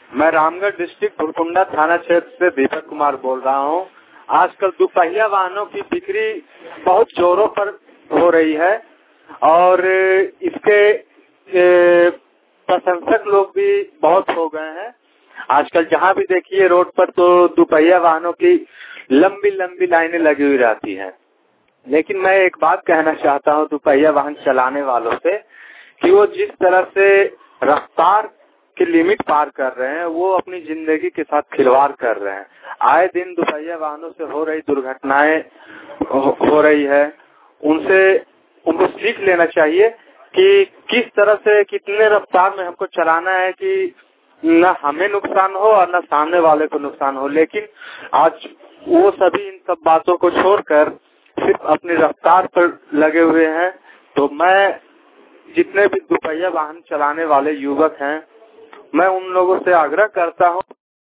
मैं रामगढ़ डिस्ट्रिक्ट भुरकुंडा थाना क्षेत्र से दीपक कुमार बोल रहा हूँ। आजकल दुपहिया वाहनों की बिक्री बहुत जोरों पर हो रही है और इसके प्रशंसक लोग भी बहुत हो गए हैं। आजकल जहाँ भी देखिए रोड पर तो दुपहिया वाहनों की लंबी लंबी लाइनें लगी हुई रहती हैं। लेकिन मैं एक बात कहना चाहता हूँ दुपहिया वाहन चलाने वालों से कि वो जिस तरह से रफ्तार की लिमिट पार कर रहे हैं वो अपनी जिंदगी के साथ खिलवाड़ कर रहे हैं। आए दिन दुपहिया वाहनों से हो रही दुर्घटनाएं हो रही है, उनको सीख लेना चाहिए कि किस तरह से कितने रफ्तार में हमको चलाना है कि न हमें नुकसान हो और न सामने वाले को नुकसान हो। लेकिन आज वो सभी इन सब बातों को छोड़कर सिर्फ अपनी रफ्तार पर लगे हुए हैं। तो मैं जितने भी दुपहिया वाहन चलाने वाले युवक हैं, मैं उन लोगों से आग्रह करता हूं